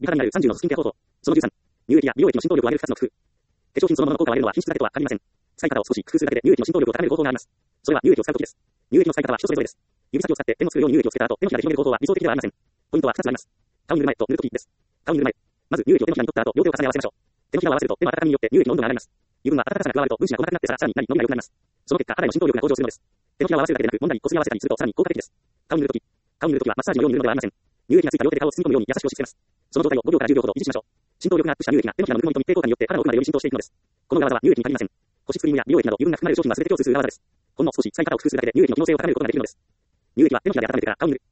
美肌になる30のスキンケア方法。その13、乳液や美容液の浸透力を上げる2つの工夫。化粧品そのものの効果を上げるのは品質だけとは限りません。使い方を少し工夫するだけで乳液の浸透力を高める方法があります。それは乳液を使うときです。乳液の使い方は人それぞれです。指先を使って点の作るように乳液をつけた後、手のひらで広げる方法は理想的ではありません。ポイントは2つあります。顔に塗る前と塗るときです。顔に塗る前。まず乳液を手のひらに取った後、両手を重ね合わせましょう。手のひらを合わせると手の温かみによって乳液の温度が上がります。油分は温かさが加わると分子が細かくなってさらになり伸びが良くなります。その結果、肌への浸透力が向上するのです。手のひらを合わせるだけでなく、揉んだりこすり合わせたりするとさらに効果的です。顔に塗るとき。顔に塗るときはマッサージのように塗るのではありません。乳液がついた両手で顔を包み込むように優しく押し付けます。その状態を5秒から10秒ほど維持しましょう。浸透力がアップした乳液が手のひらのぬくもりと密閉効果によって肌の奥までより浸透していくのです。この裏技は乳液に限りません。保湿クリームや美容液など油分が含まれる商品は全て共通する裏技です。ほんの少し使い方を工夫するだけで乳液の機能性を高めることができるのです。乳液は手のひらで温めてから顔に塗る。